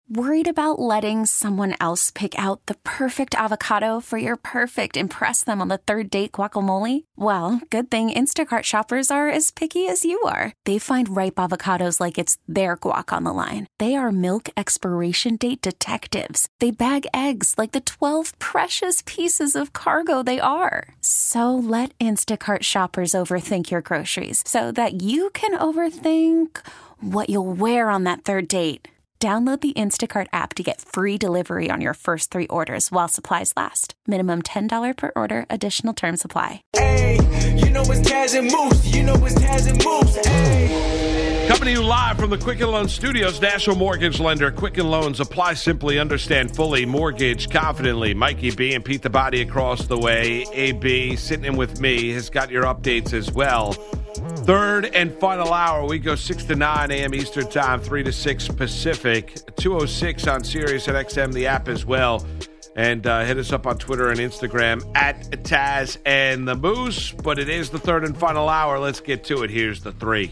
Worried about letting someone else pick out the perfect avocado for your perfect impress them on the third date guacamole? Well, good thing Instacart shoppers are as picky as you are. They find ripe avocados like it's their guac on the line. They are milk expiration date detectives. They bag eggs like the 12 precious pieces of cargo they are. So let Instacart shoppers overthink your groceries so that you can overthink what you'll wear on that third date. Download the Instacart app to get free delivery on your first 3 orders while supplies last. Minimum $10 per order. Additional terms apply. Hey, you know it's Taz and Moose. You know it's Taz and Moose. Hey. Coming to you live from the Quicken Loans Studios, National Mortgage Lender. Quicken Loans, apply simply, understand fully, mortgage confidently. Mikey B and Pete the Body across the way. AB sitting in with me has got your updates as well. Third and final hour, we go 6 to 9 a.m. Eastern Time, 3 to 6 Pacific, 206 on Sirius and XM, the app as well. And hit us up on Twitter and Instagram at Taz and the Moose. But it is the third and final hour. Let's get to it. Here's the 3.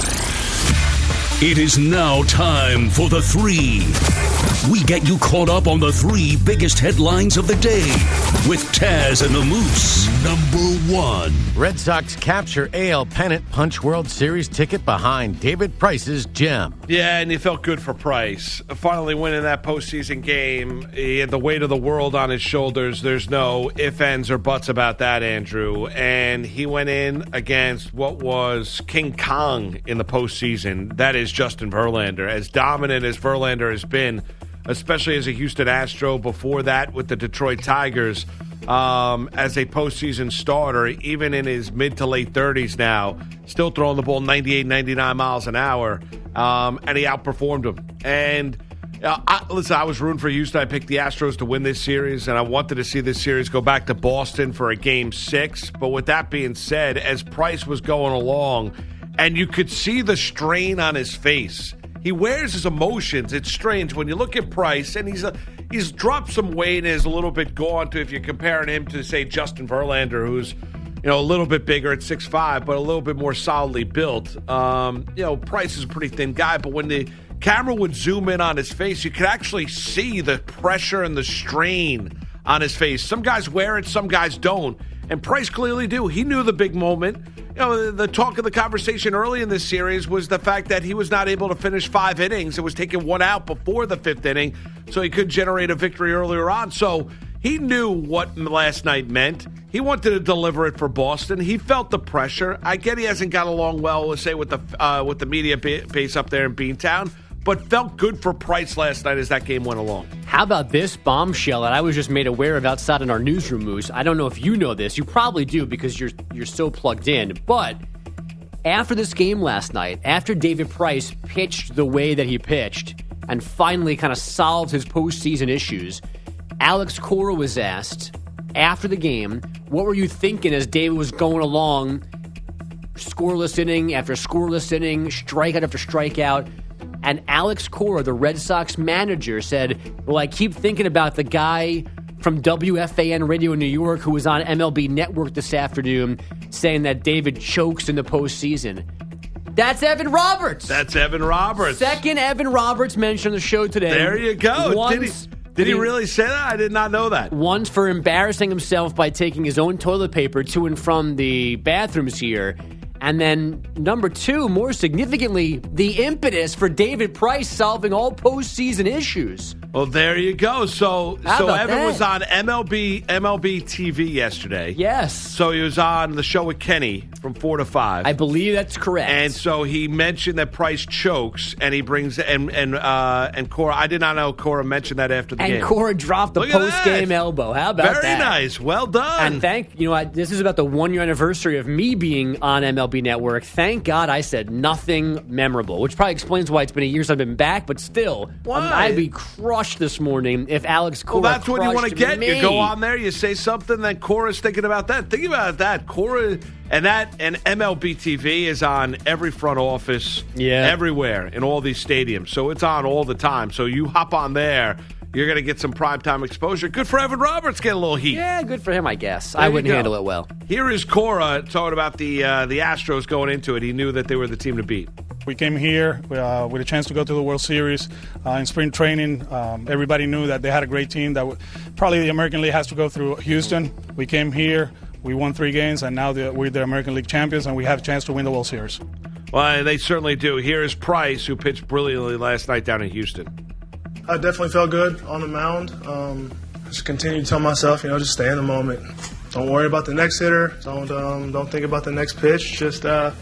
It is now time for the 3. We get you caught up on the 3 biggest headlines of the day with Taz and the Moose. Number 1. Red Sox capture AL pennant punch World Series ticket behind David Price's gem. Yeah, and he felt good for Price. Finally winning that postseason game. He had the weight of the world on his shoulders. There's no ifs, ands, or buts about that, Andrew. And he went in against what was King Kong in the postseason. That is Justin Verlander. As dominant as Verlander has been, especially as a Houston Astro, before that with the Detroit Tigers, as a postseason starter, even in his mid to late 30s now, still throwing the ball 98, 99 miles an hour, and he outperformed him. And listen, I was rooting for Houston. I picked the Astros to win this series, and I wanted to see this series go back to Boston for a Game 6. But with that being said, as Price was going along, and you could see the strain on his face, he wears his emotions. It's strange when you look at Price, and he's dropped some weight and is a little bit gaunt if you're comparing him to, say, Justin Verlander, who's a little bit bigger at 6'5", but a little bit more solidly built. Price is a pretty thin guy, but when the camera would zoom in on his face, you could actually see the pressure and the strain on his face. Some guys wear it, some guys don't, and Price clearly do. He knew the big moment. The talk of the conversation early in this series was the fact that he was not able to finish 5 innings. It was taking 1 out before the 5th inning, so he could generate a victory earlier on. So he knew what last night meant. He wanted to deliver it for Boston. He felt the pressure. I get he hasn't got along well, let's say, with the media base up there in Beantown, but felt good for Price last night as that game went along. How about this bombshell that I was just made aware of outside in our newsroom, Moose? I don't know if you know this. You probably do because you're so plugged in. But after this game last night, after David Price pitched the way that he pitched and finally kind of solved his postseason issues, Alex Cora was asked after the game, what were you thinking as David was going along, scoreless inning after scoreless inning, strikeout after strikeout? And Alex Cora, the Red Sox manager, said, well, I keep thinking about the guy from WFAN Radio in New York who was on MLB Network this afternoon saying that David chokes in the postseason. That's Evan Roberts. That's Evan Roberts. Second Evan Roberts mentioned on the show today. There you go. Once, did he really say that? I did not know that. Once for embarrassing himself by taking his own toilet paper to and from the bathrooms here. And then, number 2, more significantly, the impetus for David Price solving all postseason issues. Well, there you go. So Evan was on MLB TV yesterday. Yes. So he was on the show with Kenny from 4 to 5. I believe that's correct. And so he mentioned that Price chokes, and he brings and Cora. I did not know Cora mentioned that after the game. And Cora dropped the post-game elbow. How about that? Very nice. Well done. And this is about the 1-year anniversary of me being on MLB Network. Thank God I said nothing memorable, which probably explains why it's been a year since I've been back. But still, I'd be crushed this morning if Alex Cora. Well, that's what you want to get. Me. You go on there, you say something, then Cora's thinking about that. Think about that, Cora, and MLB TV is on every front office, everywhere in all these stadiums. So it's on all the time. So you hop on there. You're going to get some primetime exposure. Good for Evan Roberts, get a little heat. Yeah, good for him, I guess. I wouldn't handle it well. Here is Cora talking about the Astros going into it. He knew that they were the team to beat. We came here with a chance to go to the World Series in spring training. Everybody knew that they had a great team. Probably the American League has to go through Houston. We came here, we won 3 games, and now we're the American League champions, and we have a chance to win the World Series. Well, they certainly do. Here is Price, who pitched brilliantly last night down in Houston. I definitely felt good on the mound. Just continue to tell myself, just stay in the moment. Don't worry about the next hitter. Don't think about the next pitch. Just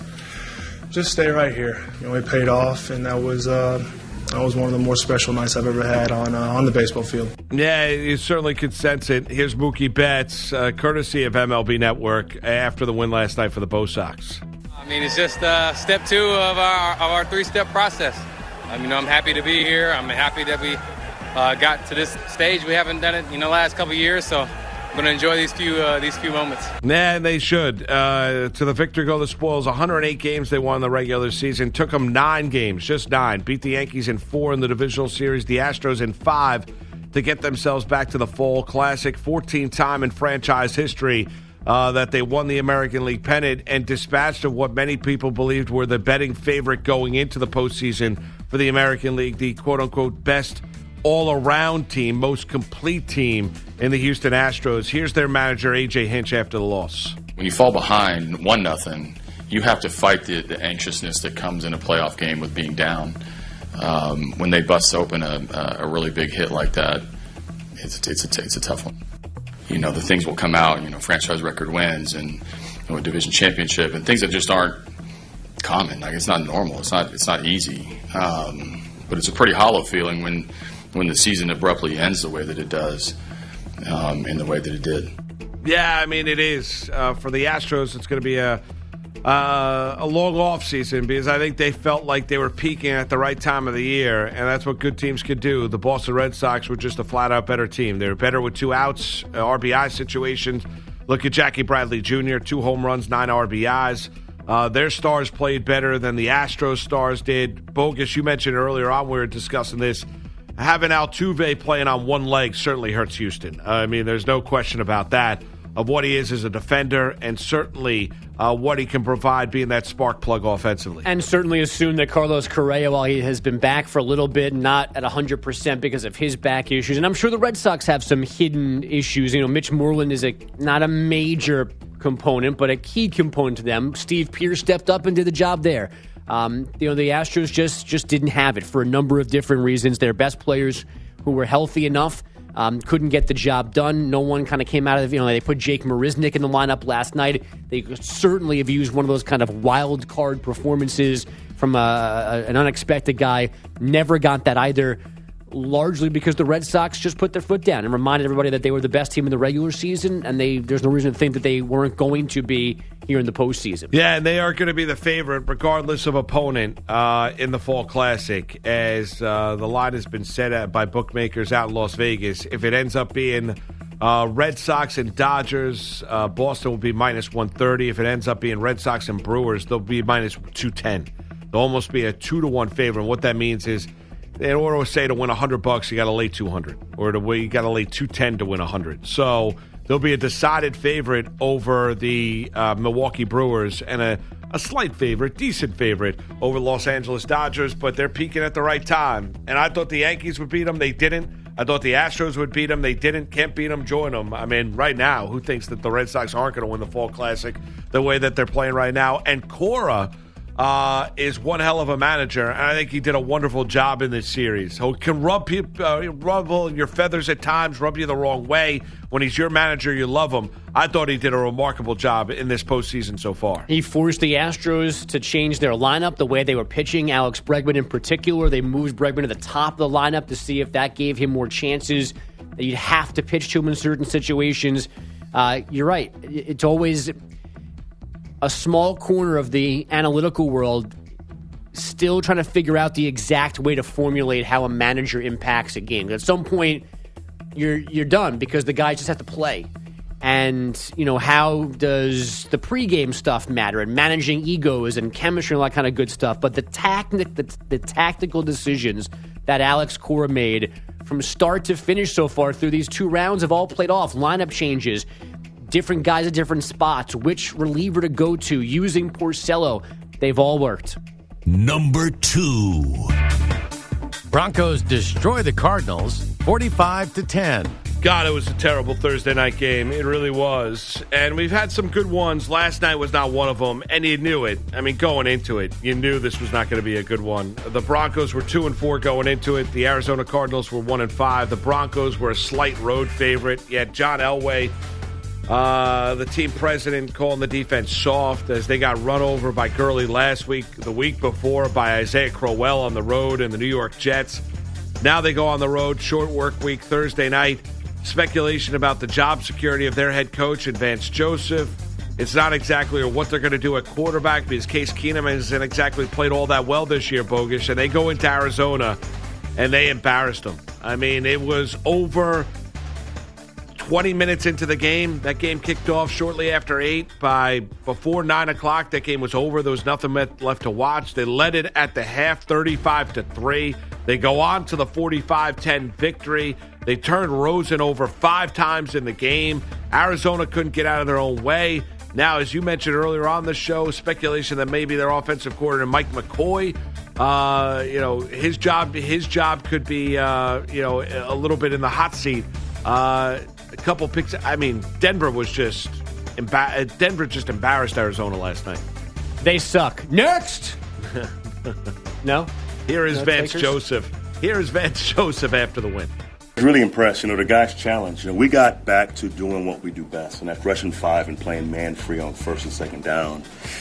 stay right here. It paid off, and that was one of the more special nights I've ever had on the baseball field. Yeah, you certainly could sense it. Here's Mookie Betts, courtesy of MLB Network, after the win last night for the Bo Sox. It's just step 2 of our 3-step process. I'm happy to be here. I'm happy that we got to this stage. We haven't done it, the last couple of years, so I'm going to enjoy these few moments. Nah, they should. To the victor go the spoils. 108 games they won in the regular season. Took them 9 games, just 9. Beat the Yankees in 4 in the divisional series. The Astros in 5 to get themselves back to the Fall Classic. 14th time in franchise history that they won the American League pennant and dispatched of what many people believed were the betting favorite going into the postseason for the American League, the quote-unquote best all-around team, most complete team in the Houston Astros. Here's their manager, A.J. Hinch, after the loss. When you fall behind 1-0, you have to fight the anxiousness that comes in a playoff game with being down. When they bust open a really big hit like that, it's a tough one. The things will come out, franchise record wins and a division championship and things that just aren't common. It's not normal. It's not easy. But it's a pretty hollow feeling when the season abruptly ends the way that it does, in the way that it did. Yeah, it is. For the Astros, it's going to be a long offseason because I think they felt like they were peaking at the right time of the year, and that's what good teams could do. The Boston Red Sox were just a flat-out better team. They were better with 2 outs, RBI situations. Look at Jackie Bradley Jr., 2 home runs, 9 RBIs. Their stars played better than the Astros stars did. Bogus, you mentioned earlier on, we were discussing this. Having Altuve playing on one leg certainly hurts Houston. There's no question about that, of what he is as a defender and certainly what he can provide being that spark plug offensively. And certainly assume that Carlos Correa, while he has been back for a little bit, not at 100% because of his back issues. And I'm sure the Red Sox have some hidden issues. Mitch Moreland is not a major component, but a key component to them. Steve Pearce stepped up and did the job there. The Astros just didn't have it for a number of different reasons. Their best players who were healthy enough couldn't get the job done. No one kind of came out of it. They put Jake Marisnick in the lineup last night. They certainly have used one of those kind of wild card performances from an unexpected guy. Never got that either, largely because the Red Sox just put their foot down and reminded everybody that they were the best team in the regular season, and there's no reason to think that they weren't going to be here in the postseason. Yeah, and they are going to be the favorite regardless of opponent in the Fall Classic, as the line has been set by bookmakers out in Las Vegas. If it ends up being Red Sox and Dodgers, Boston will be minus 130. If it ends up being Red Sox and Brewers, they'll be minus 210. They'll almost be a 2-1 favorite. And what that means is, in order to say to win $100, you got to lay 200, or you got to lay 210 to win 100. So there'll be a decided favorite over the Milwaukee Brewers and a slight favorite, decent favorite over Los Angeles Dodgers, but they're peaking at the right time. And I thought the Yankees would beat them. They didn't. I thought the Astros would beat them. They didn't. Can't beat them. Join them. Right now, who thinks that the Red Sox aren't going to win the Fall Classic the way that they're playing right now? And Cora is one hell of a manager, and I think he did a wonderful job in this series. He can ruffle your feathers at times, rub you the wrong way. When he's your manager, you love him. I thought he did a remarkable job in this postseason so far. He forced the Astros to change their lineup, the way they were pitching. Alex Bregman in particular, they moved Bregman to the top of the lineup to see if that gave him more chances. You'd have to pitch to him in certain situations. You're right. It's always a small corner of the analytical world still trying to figure out the exact way to formulate how a manager impacts a game. At some point, you're done because the guys just have to play. And, how does the pregame stuff matter and managing egos and chemistry and all that kind of good stuff. But the tactical decisions that Alex Cora made from start to finish so far through these 2 rounds have all played off. Lineup changes, different guys at different spots, which reliever to go to, using Porcello. They've all worked. Number 2. Broncos destroy the Cardinals 45-10. God, it was a terrible Thursday night game. It really was. And we've had some good ones. Last night was not one of them, and you knew it. I mean, going into it, you knew this was not going to be a good one. The Broncos were 2-4 going into it. The Arizona Cardinals were 1-5. The Broncos were a slight road favorite. You had John Elway, the team president, calling the defense soft as they got run over by Gurley last week, the week before by Isaiah Crowell on the road and the New York Jets. Now they go on the road, short work week, Thursday night. Speculation about the job security of their head coach and Vance Joseph. It's not exactly what they're going to do at quarterback because Case Keenum hasn't exactly played all that well this year, Bogusch. And they go into Arizona, and they embarrassed them. I mean, it was over 20 minutes into the game. That game kicked off shortly after 8. Before 9 o'clock, that game was over. There was nothing left to watch. They led it at the half, 35-3. They go on to the 45-10 victory. They turned Rosen over 5 times in the game. Arizona couldn't get out of their own way. Now, as you mentioned earlier on the show, speculation that maybe their offensive coordinator, Mike McCoy, his job could be, a little bit in the hot seat. A couple picks. I mean, Denver just embarrassed Arizona last night. They suck. Next. No. Here is Vance Joseph. Here is Vance Joseph after the win. I was really impressed. The guys challenged. We got back to doing what we do best, and that rushing 5 and playing man-free on first and second down.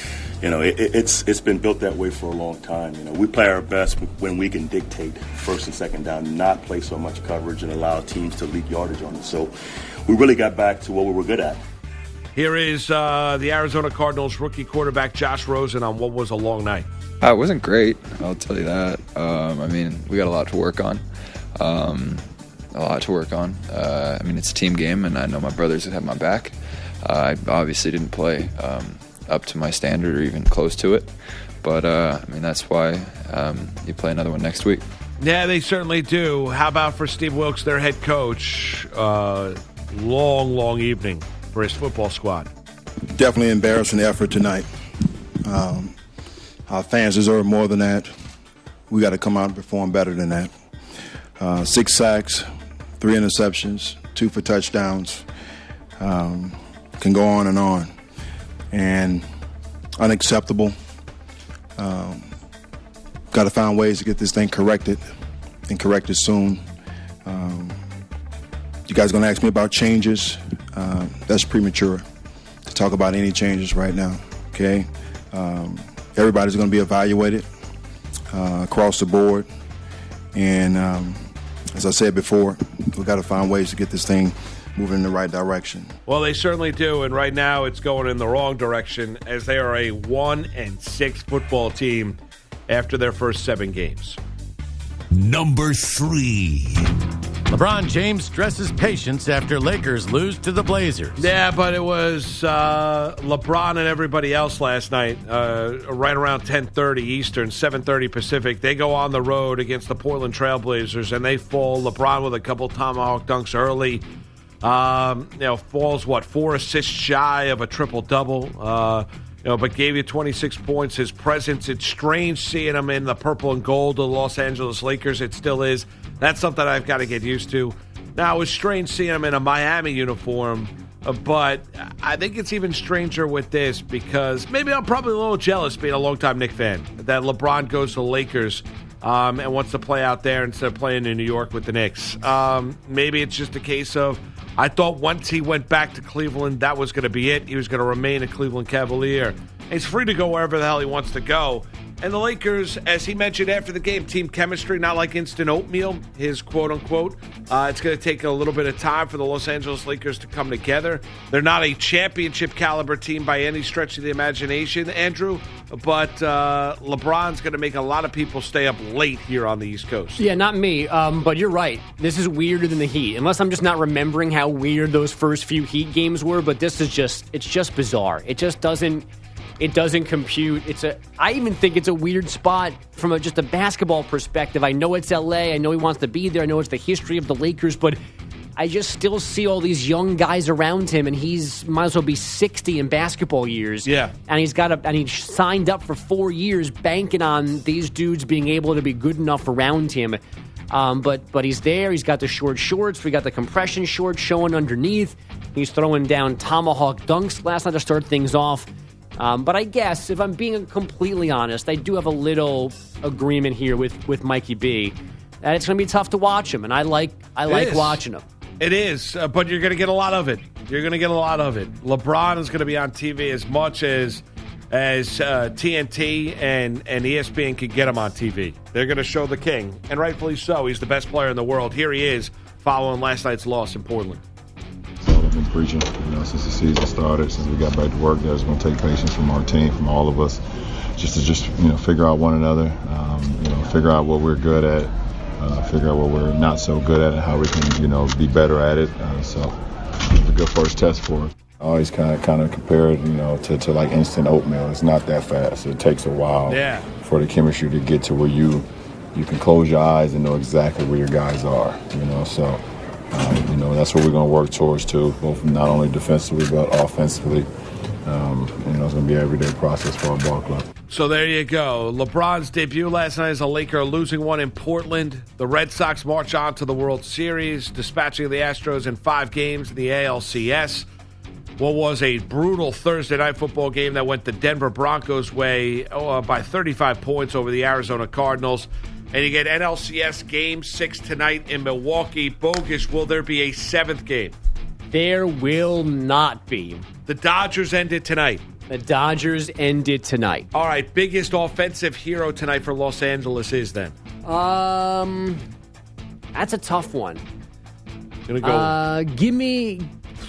It's been built that way for a long time. We play our best when we can dictate first and second down, not play so much coverage and allow teams to leak yardage on us. So we really got back to what we were good at. Here is the Arizona Cardinals rookie quarterback Josh Rosen on what was a long night. It wasn't great, I'll tell you that. We got a lot to work on. It's a team game, and I know my brothers would have my back. I obviously didn't play up to my standard or even close to it. But, that's why you play another one next week. Yeah, they certainly do. How about for Steve Wilks, their head coach? Long evening for his football squad. Definitely embarrassing effort tonight. Our fans deserve more than that. We got to come out and perform better than that. 6 sacks, 3 interceptions, 2 for touchdowns. Can go on. And unacceptable. Got to find ways to get this thing corrected and corrected soon. You guys going to ask me about changes? That's premature to talk about any changes right now, okay? Everybody's going to be evaluated across the board. And as I said before, we've got to find ways to get this thing moving in the right direction. Well, they certainly do, and right now it's going in the wrong direction as they are a 1-6 football team after their first 7 games. Number 3. LeBron James stresses patience after Lakers lose to the Blazers. Yeah, but it was LeBron and everybody else last night, right around 10:30 Eastern, 7:30 Pacific. They go on the road against the Portland Trailblazers, and they fall. LeBron with a couple tomahawk dunks early. Falls, 4 assists shy of a triple-double, but gave you 26 points. His presence, it's strange seeing him in the purple and gold of the Los Angeles Lakers. It still is. That's something I've got to get used to. Now, it was strange seeing him in a Miami uniform, but I think it's even stranger with this because maybe I'm probably a little jealous being a longtime Knicks fan that LeBron goes to the Lakers and wants to play out there instead of playing in New York with the Knicks. Maybe it's just a case of I thought once he went back to Cleveland, that was going to be it. He was going to remain a Cleveland Cavalier. He's free to go wherever the hell he wants to go. And the Lakers, as he mentioned after the game, team chemistry, not like instant oatmeal, his quote-unquote. It's going to take a little bit of time for the Los Angeles Lakers to come together. They're not a championship-caliber team by any stretch of the imagination, Andrew, but LeBron's going to make a lot of people stay up late here on the East Coast. Yeah, not me, but you're right. This is weirder than the Heat, unless I'm just not remembering how weird those first few Heat games were, but this is it's just bizarre. It just doesn't... It doesn't compute. I even think it's a weird spot from just a basketball perspective. I know it's LA. I know he wants to be there. I know it's the history of the Lakers, but I just still see all these young guys around him, and he's might as well be 60 in basketball years. Yeah. And he signed up for 4 years banking on these dudes being able to be good enough around him. But he's there. He's got the short shorts. We got the compression shorts showing underneath. He's throwing down tomahawk dunks last night to start things off. But I guess, if I'm being completely honest, I do have a little agreement here with Mikey B. That it's going to be tough to watch him, and I like watching him. It is, but you're going to get a lot of it. You're going to get a lot of it. LeBron is going to be on TV as much as TNT and ESPN can get him on TV. They're going to show the king, and rightfully so. He's the best player in the world. Here he is following last night's loss in Portland. That's all I've been preaching, since the season started, since we got back to work. There's going to take patience from our team, from all of us, just to figure out one another, figure out what we're good at, figure out what we're not so good at, and how we can, be better at it. So it's a good first test for us. I always kind of compare it, to like instant oatmeal. It's not that fast. It takes a while for the chemistry to get to where you can close your eyes and know exactly where your guys are. So that's what we're going to work towards too, both not only defensively but offensively. It's going to be an everyday process for our ball club. So there you go. LeBron's debut last night as a Laker, losing one in Portland. The Red Sox march on to the World Series, dispatching the Astros in 5 games in the ALCS. What was a brutal Thursday night football game that went the Denver Broncos' way by 35 points over the Arizona Cardinals. And you get NLCS Game 6 tonight in Milwaukee. Bogus, will there be a 7th game? There will not be. The Dodgers ended tonight. The Dodgers ended tonight. All right, biggest offensive hero tonight for Los Angeles is then? That's a tough one. Gonna go. Give me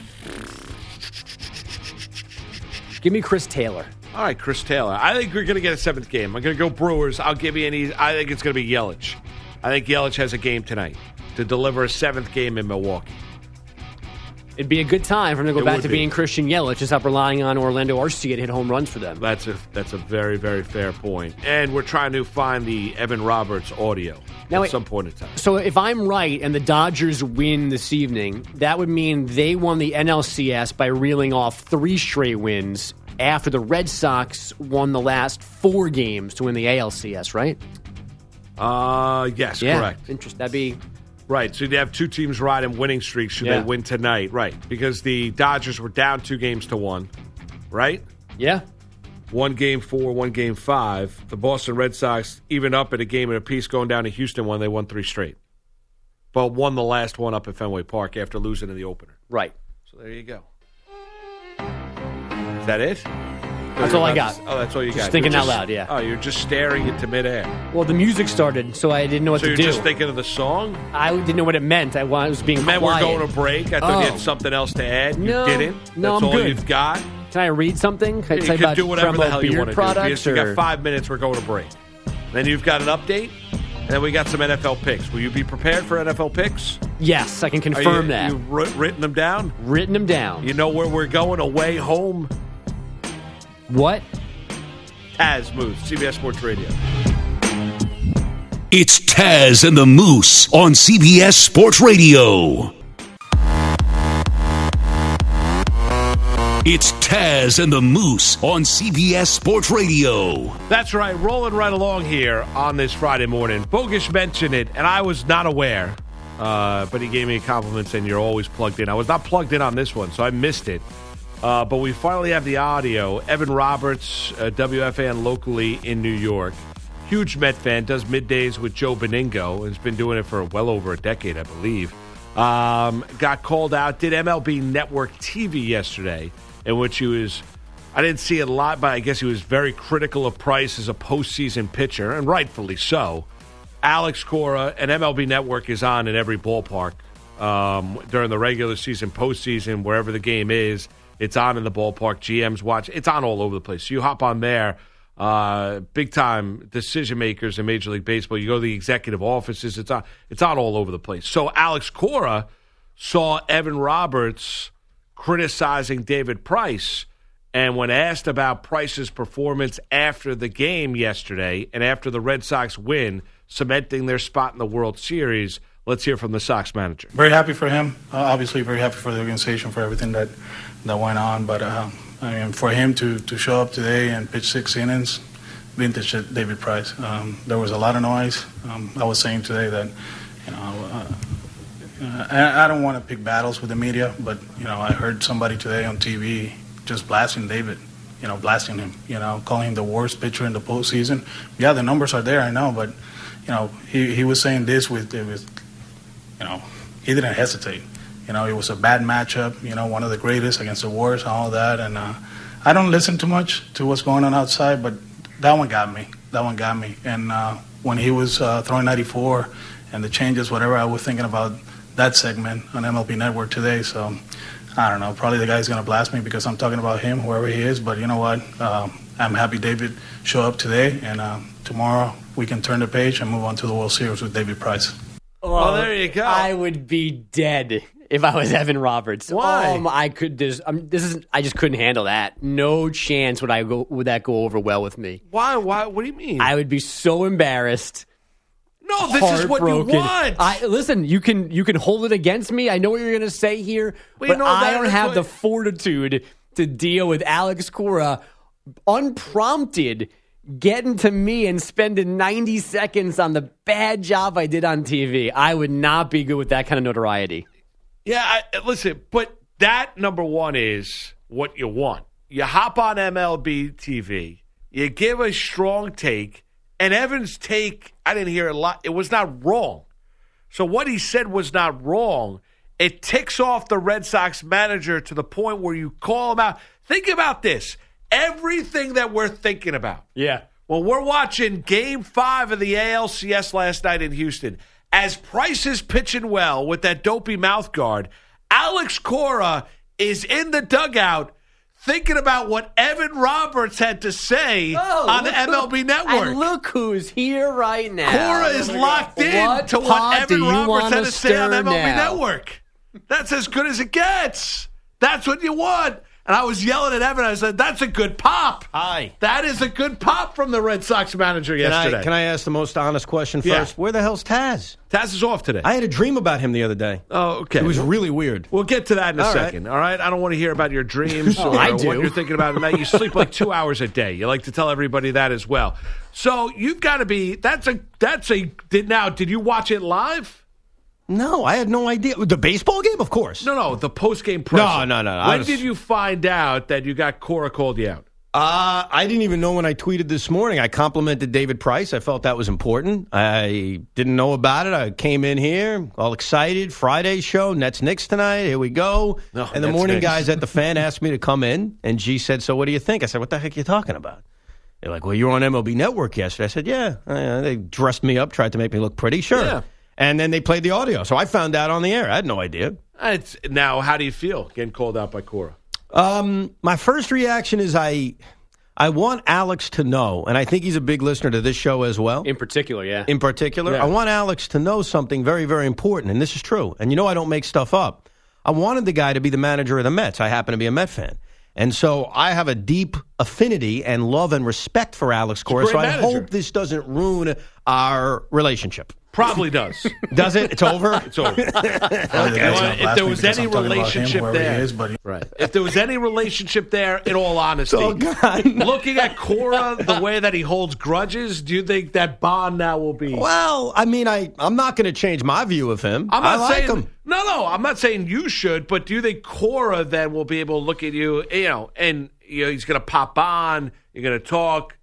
Chris Taylor. All right, Chris Taylor. I think we're going to get a 7th game. I'm going to go Brewers. I'll give you I think it's going to be Yelich. I think Yelich has a game tonight to deliver a 7th game in Milwaukee. It'd be a good time for him to go back to being Christian Yelich and stop relying on Orlando Arcia to hit home runs for them. That's a very, very fair point. And we're trying to find the Evan Roberts audio at some point in time. So if I'm right and the Dodgers win this evening, that would mean they won the NLCS by reeling off 3 straight wins after the Red Sox won the last 4 games to win the ALCS, right? Yes, correct. Interesting. That'd be... Right, so you'd have 2 teams riding winning streaks should they win tonight. Right, because the Dodgers were down 2-1, right? Yeah. 1 game 4, 1 game 5. The Boston Red Sox, even up at a game and a piece going down to Houston when they won 3 straight. But won the last one up at Fenway Park after losing in the opener. Right. So there you go. Is that it? That's all I got. That's all you got. Just thinking out loud, yeah. Oh, you're just staring into midair. Well, the music started, so I didn't know what to do. So you're just thinking of the song? I didn't know what it meant. I was being quiet. We're going to break. I thought you had something else to add. No, you didn't? No, That's I'm all good. You've got? Can I read something? Can I you can do whatever the hell you want to do. You got 5 minutes. We're going to break. Then you've got an update, and then we got some NFL picks. Will you be prepared for NFL picks? Yes, I can confirm that. You've written them down? Written them down. You know where we're going? Away home? What? Taz Moose, CBS Sports Radio. It's Taz and the Moose on CBS Sports Radio. It's Taz and the Moose on CBS Sports Radio. That's right, rolling right along here on this Friday morning. Bogish mentioned it, and I was not aware, but he gave me a compliment saying you're always plugged in. I was not plugged in on this one, so I missed it. But we finally have the audio. Evan Roberts, WFAN locally in New York. Huge Met fan, does middays with Joe Beningo, and has been doing it for well over a decade, I believe. Got called out, did MLB Network TV yesterday, in which he was, I didn't see it a lot, but I guess he was very critical of Price as a postseason pitcher, and rightfully so. Alex Cora, and MLB Network is on in every ballpark during the regular season, postseason, wherever the game is. It's on in the ballpark. GMs watch. It's on all over the place. So you hop on there. Big-time decision makers in Major League Baseball. You go to the executive offices. It's on all over the place. So Alex Cora saw Evan Roberts criticizing David Price. And when asked about Price's performance after the game yesterday and after the Red Sox win, cementing their spot in the World Series, Let's hear from the Sox manager. Very happy for him. Obviously, very happy for the organization for everything that went on. But I mean, for him to show up today and pitch 6 innings, vintage David Price. There was a lot of noise. I was saying today that, I don't want to pick battles with the media, but I heard somebody today on TV just blasting David. Blasting him. Calling him the worst pitcher in the postseason. Yeah, the numbers are there, I know, but he was saying this with he didn't hesitate. It was a bad matchup, one of the greatest against the worst and all that. And I don't listen too much to what's going on outside, but that one got me. And when he was throwing 94 and the changes, whatever, I was thinking about that segment on MLB Network today. So I don't know. Probably the guy's going to blast me because I'm talking about him, whoever he is. But you know what? I'm happy David showed up today. And tomorrow we can turn the page and move on to the World Series with David Price. Well, there you go. I would be dead if I was Evan Roberts. Why? I just couldn't handle that. No chance would that go over well with me. Why? What do you mean? I would be so embarrassed. No, this is what you want. Listen, you can hold it against me. I know what you're going to say here, but I don't have the fortitude to deal with Alex Cora unprompted getting to me and spending 90 seconds on the bad job I did on TV. I would not be good with that kind of notoriety. Yeah, listen, but that, number one, is what you want. You hop on MLB TV, you give a strong take, and Evan's take, I didn't hear a lot. It was not wrong. So what he said was not wrong. It ticks off the Red Sox manager to the point where you call him out. Think about this. Everything that we're thinking about. Yeah. Well, we're watching Game 5 of the ALCS last night in Houston. As Price is pitching well with that dopey mouth guard, Alex Cora is in the dugout thinking about what Evan Roberts had to say on the MLB Network. And look who's here right now. Cora is locked in to what Evan Roberts had to say on MLB Network. That's as good as it gets. That's what you want. And I was yelling at Evan. I said, that's a good pop. Hi. That is a good pop from the Red Sox manager yesterday. Can I ask the most honest question first? Yeah. Where the hell's Taz? Taz is off today. I had a dream about him the other day. Oh, okay. It was really weird. We'll get to that in a All second, all right? I don't want to hear about your dreams or I do. what you're thinking about tonight. You sleep like 2 hours a day. You like to tell everybody that as well. So you've got to be, did you watch it live? No, I had no idea. The baseball game, of course. No, the post-game presser. No. When did you find out that you got Cora called you out? I didn't even know when I tweeted this morning. I complimented David Price. I felt that was important. I didn't know about it. I came in here all excited. Friday show, Nets-Knicks tonight. Here we go. No, and the morning guys at the Fan asked me to come in, and G said, so what do you think? I said, what the heck are you talking about? They're like, well, you were on MLB Network yesterday. I said, yeah. They dressed me up, tried to make me look pretty. Sure. Yeah. And then they played the audio. So I found out on the air. I had no idea. Now, how do you feel getting called out by Cora? My first reaction is I want Alex to know, and I think he's a big listener to this show as well. In particular, yeah. Yeah. I want Alex to know something very, very important, and this is true. And I don't make stuff up. I wanted the guy to be the manager of the Mets. I happen to be a Met fan. And so I have a deep affinity and love and respect for Alex Cora. So I hope this doesn't ruin our relationship. Probably does. Does it? It's over? It's over. If there was any relationship there, right? If there was any relationship there, in all honesty, looking at Cora, the way that he holds grudges, do you think that bond now will be? Well, I mean, I'm not going to change my view of him. I like him. No, I'm not saying you should, but do you think Cora then will be able to look at you, and he's going to pop on, you're going to talk?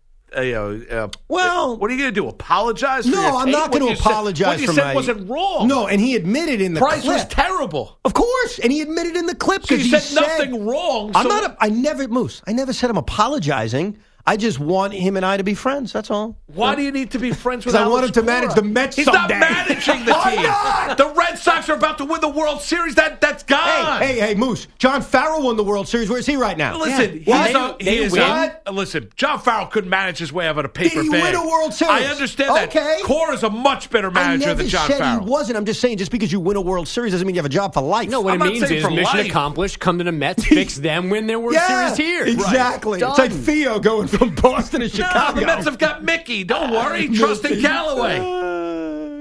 Well, what are you going to do? Apologize? For no, I'm not going to apologize. What you said wasn't wrong. No, and he admitted in the Price clip. was terrible. Of course, and he admitted in the clip So because you said nothing wrong. I never said I'm apologizing. I just want him and I to be friends. That's all. Why do you need to be friends with Alex? Because I want him to manage the Mets He's someday. not managing the team. Not? The Red Sox are about to win the World Series. That's gone. Hey, Moose. John Farrell won the World Series. Where's he right now? Listen, listen. John Farrell couldn't manage his way out of a paper Did he bag. win a World Series? I understand that. Okay. Cora's a much better manager than John Farrell. I never said he wasn't. I'm just saying, just because you win a World Series doesn't mean you have a job for life. No, what it means is mission accomplished. Come to the Mets, fix them, win their World Series here. Exactly. Right. It's like Theo going from Boston to Chicago. The Mets have got Mickey. Don't worry. Trust in Callaway.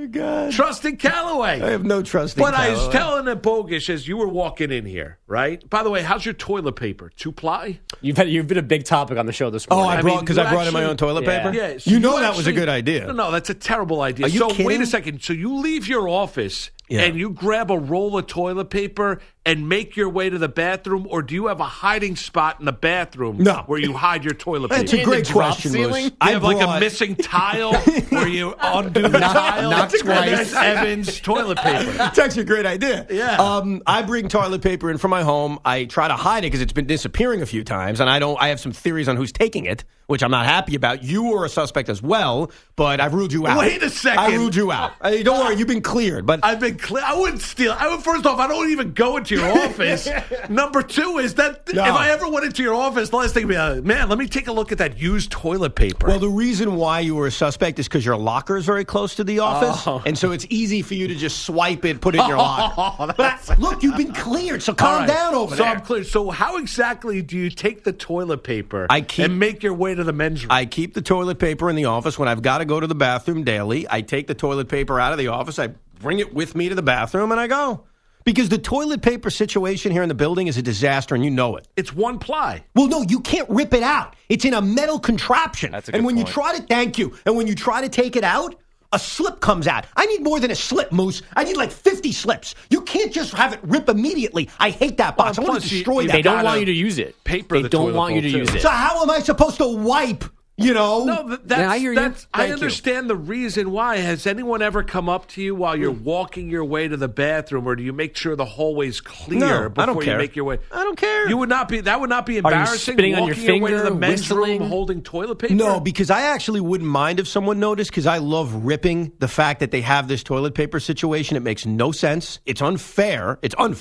God. Trust in Callaway. I have no trust in But Callaway. I was telling the Bogish as you were walking in here, right? By the way, how's your toilet paper? 2-ply? You've been a big topic on the show this Oh, morning. I brought in my own toilet paper? Yeah. So you know that was a good idea. No, that's a terrible idea. Are you so kidding? wait a second. So you leave your office and you grab a roll of toilet paper and make your way to the bathroom, or do you have a hiding spot in the bathroom where you hide your toilet paper? That's a great question, Moose. You have like a missing tile where you undo the tile. Knock twice. That's Evan's toilet paper. It's actually a great idea. Yeah. I bring toilet paper in from my home. I try to hide it because it's been disappearing a few times, and I have some theories on who's taking it, which I'm not happy about. You were a suspect as well, but I've ruled you out. Wait a second. I ruled you out. Don't worry, you've been cleared. But I've been clear. I wouldn't steal. First off, I don't even go into your office. Number two is that if I ever went into your office, the last thing would be like, man, let me take a look at that used toilet paper. Well, the reason why you were a suspect is because your locker is very close to the office, and so it's easy for you to just swipe it, put it in your locker. But look, you've been cleared, so calm down over there. So I'm clear. So how exactly do you take the toilet paper and make your way to the men's room? I keep the toilet paper in the office. When I've got to go to the bathroom daily, I take the toilet paper out of the office, I bring it with me to the bathroom, and I go. Because the toilet paper situation here in the building is a disaster, and you know it. It's 1-ply. Well, no, you can't rip it out. It's in a metal contraption. That's a good and when point. you try to, thank you, and when you try to take it out, a slip comes out. I need more than a slip, Moose. I need like 50 slips. You can't just have it rip immediately. I hate that box. I want to destroy that. They don't want you to use it. Paper. They don't want you to use it. So how am I supposed to wipe? You know? No, I hear you. I understand the reason why. Has anyone ever come up to you while you're walking your way to the bathroom, or do you make sure the hallway's clear No, before I don't you care. make your way? I don't care. That would not be Are you embarrassing. spitting on your walking way to finger, the men's whistling? room holding toilet paper? No, because I actually wouldn't mind if someone noticed, because I love ripping the fact that they have this toilet paper situation. It makes no sense. It's unfair.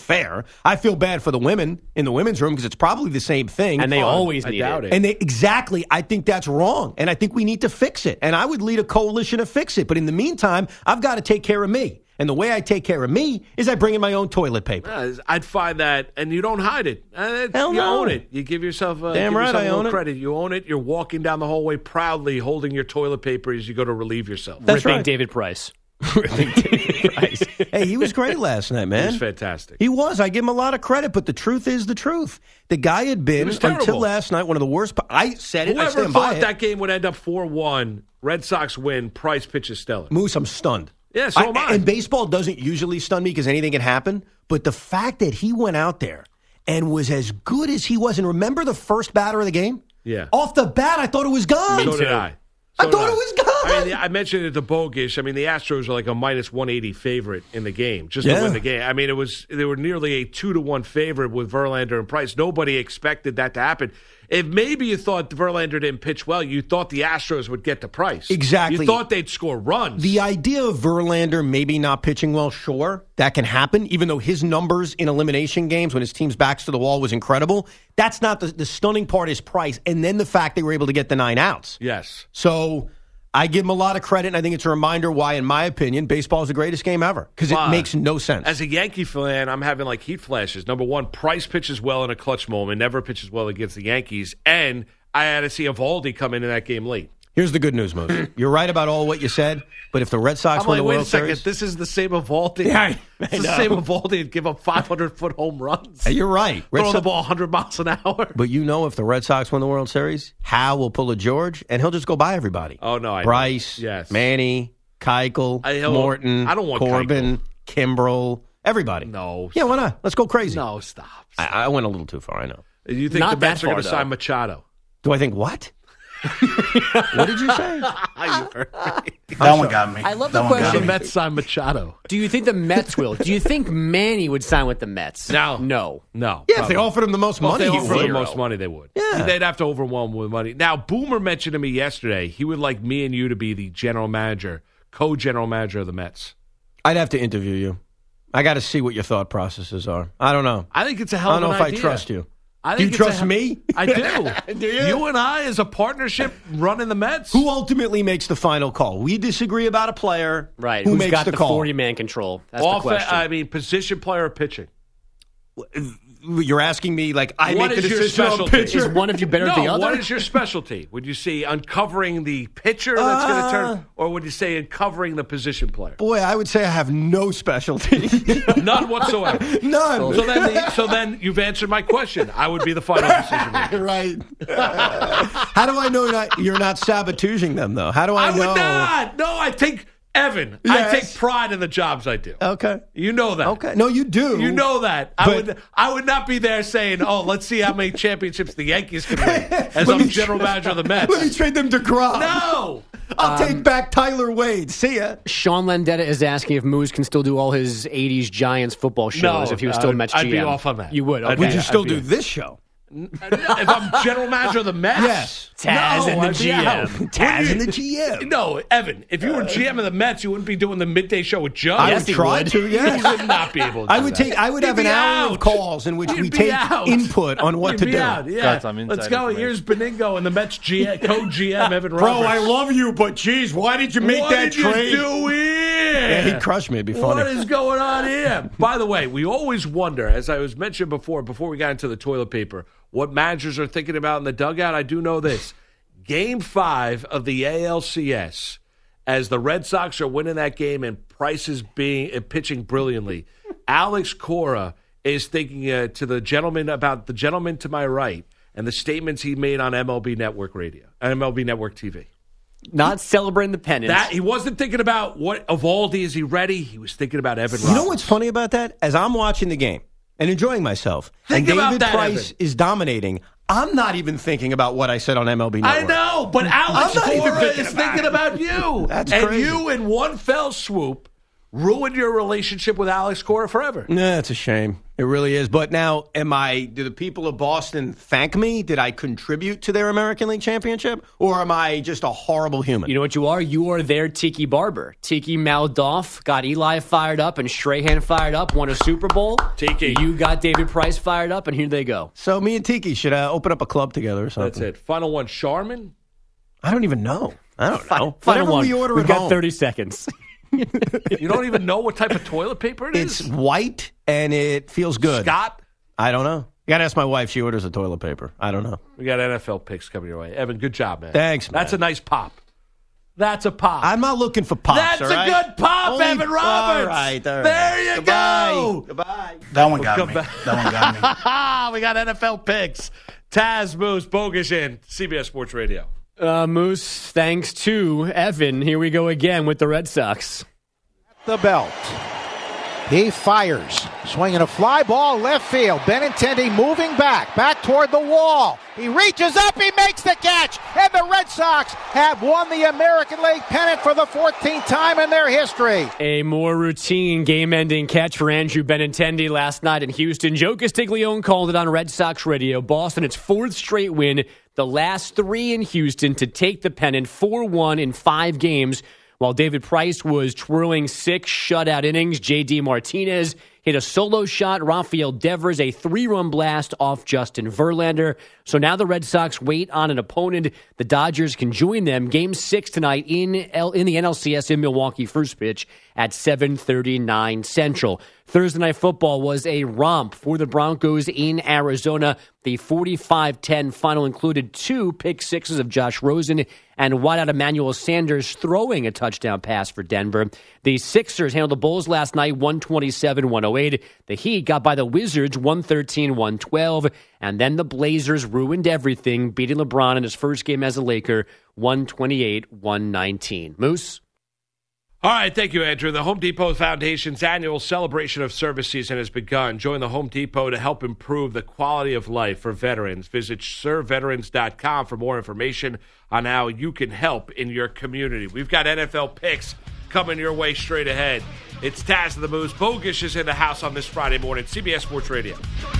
I feel bad for the women in the women's room because it's probably the same thing. And they always I need doubt it. it. And exactly, I think that's wrong. And I think we need to fix it. And I would lead a coalition to fix it. But in the meantime, I've got to take care of me. And the way I take care of me is I bring in my own toilet paper. I'd find that, and you don't hide it. Hell you no. own it. You give yourself Damn give right yourself I a own little it. credit. You own it. You're walking down the hallway proudly holding your toilet paper as you go to relieve yourself. That's Ripping right. David Price. Hey, he was great last night, man. He was fantastic. He was. I give him a lot of credit, but the truth is the truth. The guy had been, was terrible. until last night, one of the worst. I said it. I Whoever stand by thought it. that game would end up 4-1, Red Sox win, Price pitches stellar. Moose, I'm stunned. Yeah, so am I. And baseball doesn't usually stun me because anything can happen. But the fact that he went out there and was as good as he was, and remember the first batter of the game? Yeah. Off the bat, I thought it was gone. So did I. I thought it was gone. I mean, I mentioned it to Bogish. I mean, the Astros are like a minus 180 favorite in the game, just to Yeah. win the game. I mean, they were nearly a 2-1 favorite with Verlander and Price. Nobody expected that to happen. If maybe you thought Verlander didn't pitch well, you thought the Astros would get to Price. Exactly. You thought they'd score runs. The idea of Verlander maybe not pitching well, sure, that can happen, even though his numbers in elimination games when his team's backs to the wall was incredible. That's not the stunning part is Price, and then the fact they were able to get the 9 outs. Yes. So I give him a lot of credit, and I think it's a reminder why, in my opinion, baseball is the greatest game ever, because it makes no sense. As a Yankee fan, I'm having like heat flashes. Number one, Price pitches well in a clutch moment, never pitches well against the Yankees, and I had to see Evaldi come in that game late. Here's the good news, Moose. You're right about all what you said, but if the Red Sox I'm win like, the wait a World second, Series... this is the same Evaldi. Yeah, it's I the know. same Evaldi and give up 500-foot home runs. You're right. Throw the ball 100 miles an hour. But you know if the Red Sox win the World Series, Hal will pull a George, and he'll just go by everybody. Oh, no, I know. Bryce, Yes. Manny, Keuchel, he'll- Morton, I don't want Corbin, Kimbrel, everybody. No. Yeah, why not? Let's go crazy. No, stop. I went a little too far, I know. You think Not the Mets that are going far, to sign though. Machado? Do I think what? What did you say? You heard me. That one got me. I love the That one got question. The me. Mets sign Machado. Do you think the Mets will? Do you think Manny would sign with the Mets? No. No. No. Yeah, if they offered him the most Well, if money, they he offered would. the most money, they would. Yeah. They'd have to overwhelm with money. Now, Boomer mentioned to me yesterday he would like me and you to be the general manager, co-general manager of the Mets. I'd have to interview you. I got to see what your thought processes are. I don't know. I think it's a hell I of don't an know if idea. I trust you. I Do you think it's trust me? I do. Do you? You and I, as a partnership, running the Mets. Who ultimately makes the final call? We disagree about a player. Right. Who Who's makes got the the call? 40-man control? That's the question. I mean, position player or pitching? You're asking me, like, I What make the is your decision on specialty? pitcher? Is one of you better than the other? What is your specialty? Would you say uncovering the pitcher that's going to turn, or would you say uncovering the position player? Boy, I would say I have no specialty. None whatsoever. None. So then you've answered my question. I would be the final decision maker. Right. How do I know you're not sabotaging them, though? How do I know? would not. No, I take Evan. Yes. I take pride in the jobs I do. Okay. You know that. Okay. No, you do. You know that. I would not be there saying, "Oh, let's see how many championships the Yankees can win." As I'm general manager of the Mets. Let me trade them to Grom. No. I'll take back Tyler Wade. See ya. Sean Landeta is asking if Moose can still do all his 80s Giants football shows if he was still Mets GM. I'd be off on that. You would. Okay. Would you still do this show? If I'm general manager of the Mets? Yes. Taz and the I'd be out. GM. Taz and the GM. No, Evan, if you were GM of the Mets, you wouldn't be doing the midday show with Joe. I would try to, yes. You would not be able to I would do that. I would have You'd an be hour out. of calls in which You'd we be take out. input on what You'd to be do. out, yeah. Got some inside Let's go. information. Here's Beningo and the Mets co-GM, Evan Roberts. Bro, I love you, but geez, why did you make what that did trade? you do here? Yeah, he'd crush me. It'd be funny. What is going on here? By the way, we always wonder, as I was mentioned before we got into the toilet paper, what managers are thinking about in the dugout. I do know this. Game 5 of the ALCS, as the Red Sox are winning that game and Price is pitching brilliantly, Alex Cora is thinking to the gentleman about the gentleman to my right and the statements he made on MLB Network Radio, MLB Network TV. Not celebrating the pennant. That he wasn't thinking about what Evaldi, is he ready? He was thinking about Evan Roberts. You know what's funny about that? As I'm watching the game and enjoying myself, Think and about David that, Price Evan. is dominating, I'm not even thinking about what I said on MLB Network. I know, but Alex I'm not even Cora is thinking about you. That's and crazy. you, in one fell swoop, ruined your relationship with Alex Cora forever. Nah, it's a shame. It really is. But now, do the people of Boston thank me? Did I contribute to their American League championship? Or am I just a horrible human? You know what you are? You are their Tiki Barber. Tiki mouthed off, got Eli fired up, and Strahan fired up, won a Super Bowl. Tiki. You got David Price fired up, and here they go. So me and Tiki should open up a club together or something. That's it. Final one, Charmin? I don't even know. I don't know. Final Whatever one. we order We've at got home. 30 seconds. You don't even know what type of toilet paper it is? It's white and it feels good. Scott? I don't know. You got to ask my wife. She orders the toilet paper. I don't know. We got NFL picks coming your way. Evan, good job, man. Thanks, man. That's a nice pop. That's a pop. I'm not looking for pops. That's all a right? good pop, Only- Evan Roberts. All right. There you Goodbye. go. Goodbye. That one got Come me. back. That one got me. We got NFL picks. Taz, Moose, Bogish in CBS Sports Radio. Moose, thanks to Evan. Here we go again with the Red Sox. The belt. He fires. Swinging a fly ball left field. Benintendi moving back toward the wall. He reaches up, he makes the catch, and the Red Sox have won the American League pennant for the 14th time in their history. A more routine game-ending catch for Andrew Benintendi last night in Houston. Joe Castiglione called it on Red Sox radio. Boston, its 4th straight win, the last 3 in Houston to take the pennant, 4-1 in 5 games. While David Price was twirling 6 shutout innings, J.D. Martinez hit a solo shot. Rafael Devers, a 3-run blast off Justin Verlander. So now the Red Sox wait on an opponent. The Dodgers can join them. Game 6 tonight in the NLCS in Milwaukee. First pitch at 7:39 Central. Thursday Night Football was a romp for the Broncos in Arizona. The 45-10 final included 2 pick sixes of Josh Rosen and wideout Emmanuel Sanders throwing a touchdown pass for Denver. The Sixers handled the Bulls last night, 127-108. The Heat got by the Wizards, 113-112. And then the Blazers ruined everything, beating LeBron in his first game as a Laker, 128-119. Moose? All right, thank you, Andrew. The Home Depot Foundation's annual celebration of service season has begun. Join the Home Depot to help improve the quality of life for veterans. Visit serveveterans.com for more information on how you can help in your community. We've got NFL picks coming your way straight ahead. It's Taz of the Moose. Bogish is in the house on this Friday morning. CBS Sports Radio.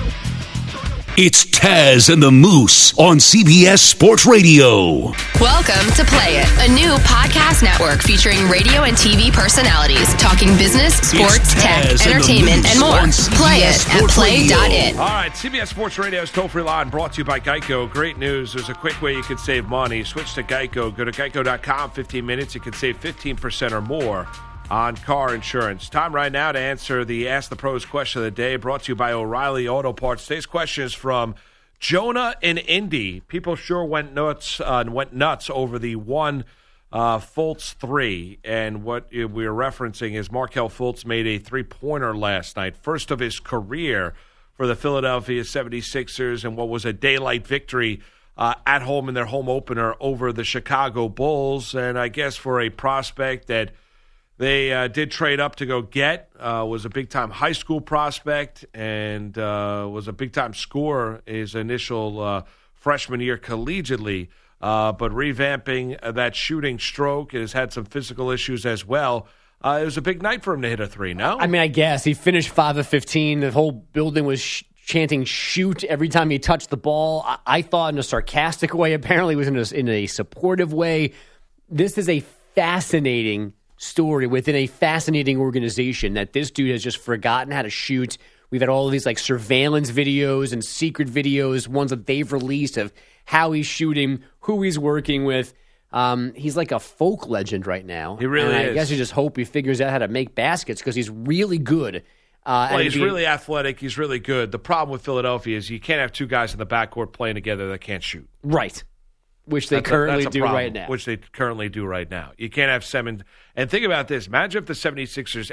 It's Taz and the Moose on CBS Sports Radio. Welcome to Play It, a new podcast network featuring radio and TV personalities talking business, sports, tech, entertainment, and more. Play it at play.it. All right, CBS Sports Radio's toll-free line brought to you by Geico. Great news. There's a quick way you can save money. Switch to Geico. Go to geico.com. 15 minutes. You can save 15% or more. on car insurance. Time right now to answer the Ask the Pros question of the day, brought to you by O'Reilly Auto Parts. Today's question is from Jonah in Indy. People sure went nuts over the one Fultz 3, and what we're referencing is Markelle Fultz made a three-pointer last night, first of his career for the Philadelphia 76ers, and what was a daylight victory at home in their home opener over the Chicago Bulls. And I guess for a prospect that they did trade up to go get, was a big-time high school prospect and was a big-time scorer his initial freshman year collegiately, but revamping that shooting stroke, has had some physical issues as well. It was a big night for him to hit a three, no? I mean, I guess. He finished 5 of 15. The whole building was chanting shoot every time he touched the ball. I thought in a sarcastic way. Apparently it was in a supportive way. This is a fascinating story within a fascinating organization that this dude has just forgotten how to shoot. We've had all of these like surveillance videos and secret videos, ones that they've released of how he's shooting, who he's working with. He's like a folk legend right now. He really is. I guess you just hope he figures out how to make baskets because he's really good. He's really athletic. He's really good. The problem with Philadelphia is you can't have two guys in the backcourt playing together that can't shoot. Right. Which they currently do right now. Which they currently do right now. You can't have Simmons. And think about this. Imagine if the 76ers,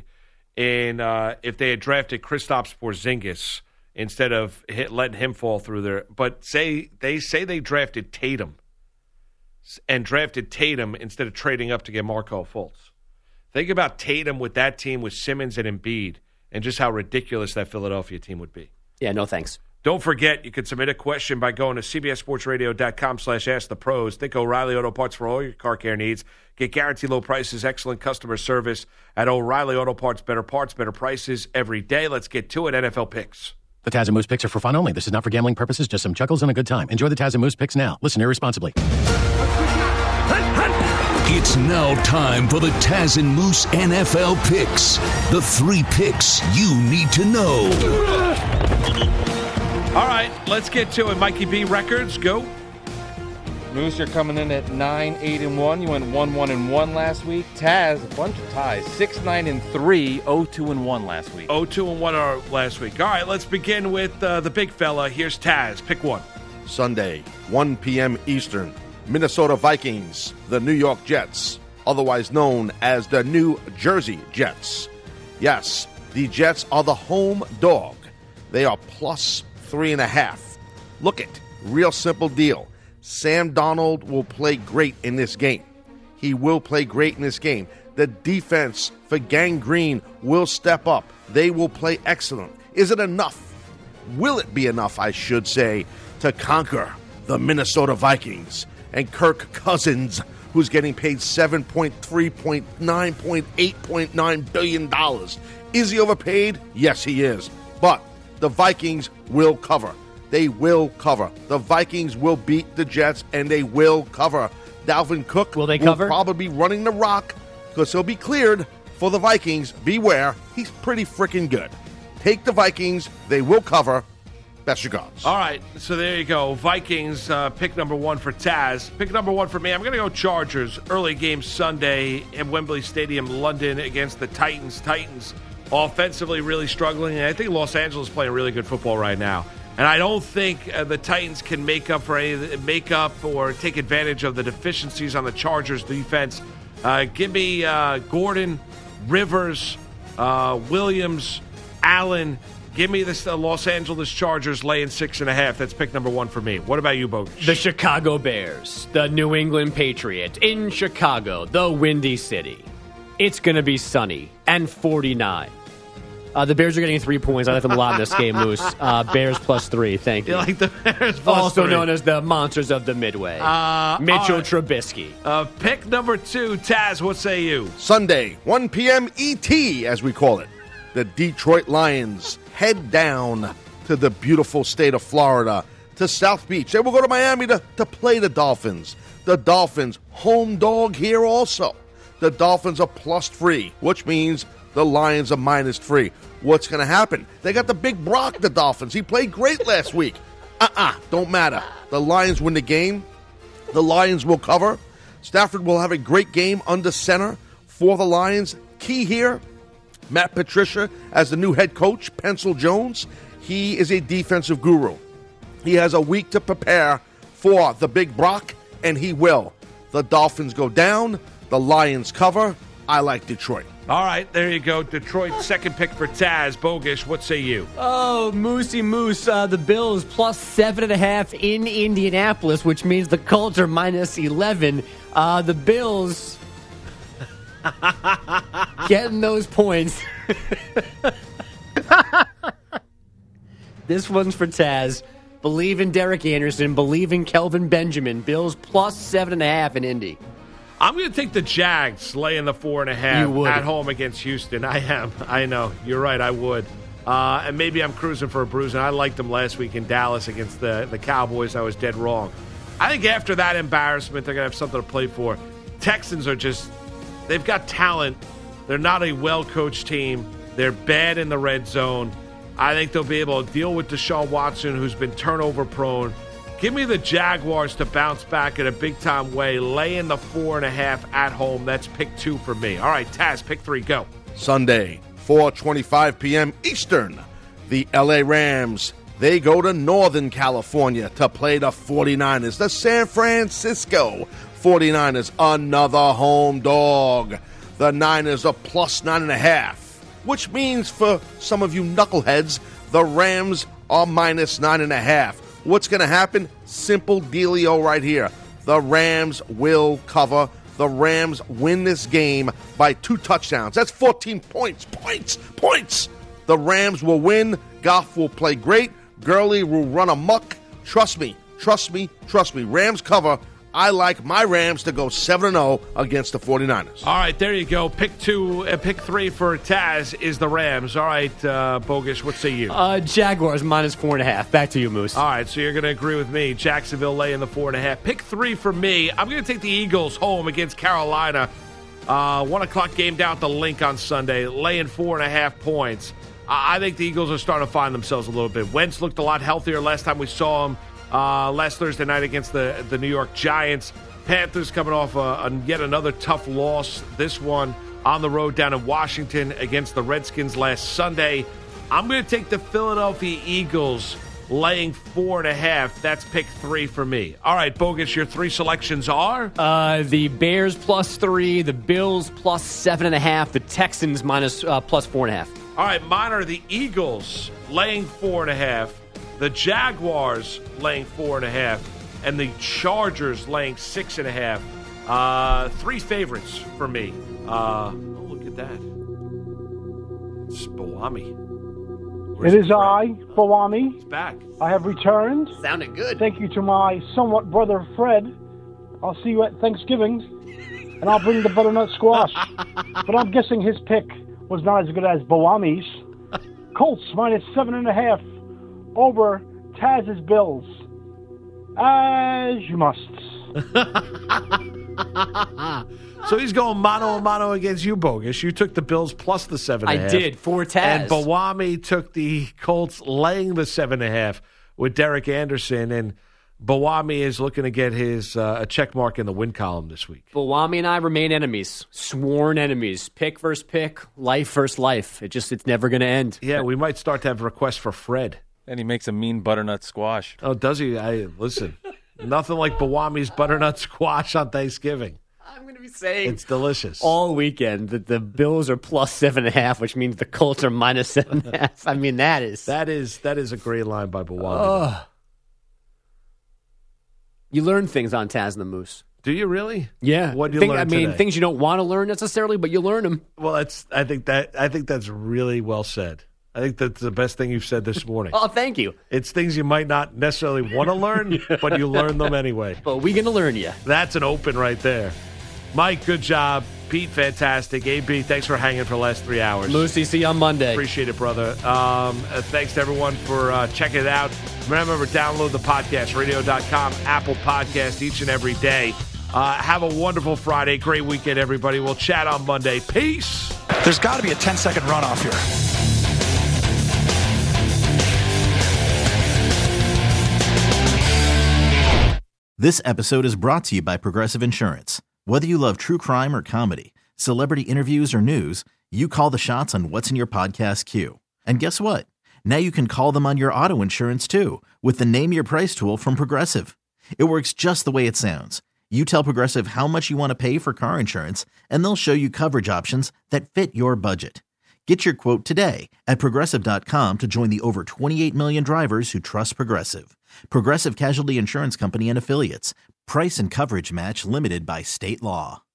if they had drafted Kristaps Porzingis instead of letting him fall through there. But they drafted Tatum and drafted Tatum instead of trading up to get Markelle Fultz. Think about Tatum with that team with Simmons and Embiid and just how ridiculous that Philadelphia team would be. Yeah, no thanks. Don't forget, you can submit a question by going to cbssportsradio.com/askthepros. Think O'Reilly Auto Parts for all your car care needs. Get guaranteed low prices, excellent customer service at O'Reilly Auto Parts. Better parts, better prices every day. Let's get to it. NFL picks. The Taz and Moose picks are for fun only. This is not for gambling purposes, just some chuckles and a good time. Enjoy the Taz and Moose picks now. Listen irresponsibly. It's now time for the Taz and Moose NFL picks. The 3 picks you need to know. All right, let's get to it. Mikey B, records, go. Moose, you're coming in at 9-8-1. You went 1-1-1 last week. Taz, a bunch of ties. 6-9-3, 0-2-1 last week. 0-2-1 last week. All right, let's begin with the big fella. Here's Taz. Pick one. Sunday, 1 p.m. Eastern. Minnesota Vikings, the New York Jets, otherwise known as the New Jersey Jets. Yes, the Jets are the home dog. They are plus 3.5. Look it, real simple deal. Sam Darnold will play great in this game. He will play great in this game. The defense for Gang Green will step up. They will play excellent. Is it enough? Will it be enough, I should say, to conquer the Minnesota Vikings and Kirk Cousins, who's getting paid $7.3.9.8.9 billion? Is he overpaid? Yes, he is. But the Vikings will cover. They will cover. The Vikings will beat the Jets, and they will cover. Dalvin Cook will probably be running the rock because he'll be cleared for the Vikings. Beware, he's pretty freaking good. Take the Vikings. They will cover. Best regards. All right, so there you go. Vikings, pick number 1 for Taz. Pick number 1 for me. I'm going to go Chargers. Early game Sunday at Wembley Stadium, London, against the Titans. Titans offensively really struggling, and I think Los Angeles is playing really good football right now. And I don't think the Titans can make up or take advantage of the deficiencies on the Chargers defense. Give me Gordon, Rivers, Williams, Allen. Give me this Los Angeles Chargers laying 6.5. That's pick number 1 for me. What about you, Bogusch? The Chicago Bears, the New England Patriots in Chicago, the Windy City. It's going to be sunny and 49. The Bears are getting 3 points. I like them a lot in this game, Moose. Bears plus 3. Thank you. You like the Bears plus also 3. known as the Monsters of the Midway. Mitchell Trubisky. Pick number 2, Taz, what say you? Sunday, 1 p.m. ET, as we call it. The Detroit Lions head down to the beautiful state of Florida, to South Beach. They will go to Miami to play the Dolphins. The Dolphins, home dog here also. The Dolphins are plus 3, which means the Lions are minus 3. What's going to happen? They got the big Brock, the Dolphins. He played great last week. Don't matter. The Lions win the game. The Lions will cover. Stafford will have a great game under center for the Lions. key here, Matt Patricia, as the new head coach, Pencil Jones, he is a defensive guru. He has a week to prepare for the big Brock, and he will. The Dolphins go down. The Lions cover. I like Detroit. All right, there you go. Detroit, second pick for Taz. Bogish, what say you? Oh, Moosey Moose. The Bills plus 7.5 in Indianapolis, which means the Colts are minus 11. The Bills getting those points. This one's for Taz. Believe in Derek Anderson. Believe in Kelvin Benjamin. Bills plus 7.5 in Indy. I'm going to take the Jags laying the 4.5 at home against Houston. I am. I know. You're right. I would. And maybe I'm cruising for a bruise, and I liked them last week in Dallas against the Cowboys. I was dead wrong. I think after that embarrassment, they're going to have something to play for. Texans are just, they've got talent. They're not a well-coached team. They're bad in the red zone. I think they'll be able to deal with Deshaun Watson, who's been turnover-prone. Give me the Jaguars to bounce back in a big-time way. Lay in the 4.5 at home. That's pick 2 for me. All right, Taz, pick 3, go. Sunday, 4:25 p.m. Eastern. The L.A. Rams, they go to Northern California to play the 49ers. The San Francisco 49ers, another home dog. The Niners are plus 9.5, which means for some of you knuckleheads, the Rams are minus 9.5. What's going to happen? Simple dealio right here. The Rams will cover. The Rams win this game by 2 touchdowns. That's 14 points. Points. The Rams will win. Goff will play great. Gurley will run amok. Trust me. Rams cover. I like my Rams to go 7-0 against the 49ers. All right, there you go. Pick 3 for Taz is the Rams. All right, Bogish, what say you? Jaguars minus 4.5. Back to you, Moose. All right, so you're going to agree with me. Jacksonville laying the 4.5. Pick 3 for me. I'm going to take the Eagles home against Carolina. 1 o'clock game down at the Link on Sunday, laying 4.5 points. I think the Eagles are starting to find themselves a little bit. Wentz looked a lot healthier last time we saw him. Last Thursday night against the New York Giants. Panthers coming off yet another tough loss. This one on the road down in Washington against the Redskins last Sunday. I'm going to take the Philadelphia Eagles laying 4.5. That's pick 3 for me. All right, Bogus, your 3 selections are? The Bears plus 3, the Bills plus 7.5, the Texans plus 4.5. All right, mine are the Eagles laying 4.5. The Jaguars laying 4.5, and the Chargers laying 6.5. 3 favorites for me. Look at that. It's Bawami. It is I, Bawami. He's back. I have returned. Sounding good. Thank you to my somewhat brother Fred. I'll see you at Thanksgiving, and I'll bring the butternut squash. But I'm guessing his pick was not as good as Bawami's. Colts minus 7.5. Over Taz's Bills, as you must. So he's going mano a mano against you, Bogus. You took the Bills plus the 7.5. I did, for Taz. And Bawami took the Colts laying the 7.5 with Derek Anderson. And Bawami is looking to get his a check mark in the win column this week. Bawami and I remain enemies, sworn enemies. Pick versus pick, life versus life. It's never going to end. Yeah, we might start to have requests for Fred. And he makes a mean butternut squash. Oh, does he? Listen, nothing like Bawami's butternut squash on Thanksgiving. I'm going to be saying it's delicious all weekend that the Bills are plus 7.5, which means the Colts are minus 7.5. I mean, that is a great line by Bawami. You learn things on Taz and the Moose. Do you really? Yeah. What do you learn today? Things you don't want to learn necessarily, but you learn them. Well, I think that's really well said. I think that's the best thing you've said this morning. Oh, thank you. It's things you might not necessarily want to learn, but you learn them anyway. But we're going to learn you. That's an open right there. Mike, good job. Pete, fantastic. AB, thanks for hanging for the last 3 hours. Lucy, see you on Monday. Appreciate it, brother. Thanks to everyone for checking it out. Remember, download the podcast, radio.com, Apple Podcast, each and every day. Have a wonderful Friday. Great weekend, everybody. We'll chat on Monday. Peace. There's got to be a 10-second runoff here. This episode is brought to you by Progressive Insurance. Whether you love true crime or comedy, Celebrity interviews or news, you call the shots on what's in your podcast queue. And guess what? Now you can call them on your auto insurance too with the Name Your Price tool from Progressive. It works just the way it sounds. You tell Progressive how much you want to pay for car insurance, and they'll show you coverage options that fit your budget. Get your quote today at Progressive.com to join the over 28 million drivers who trust Progressive. Progressive Casualty Insurance Company and Affiliates. Price and coverage match limited by state law.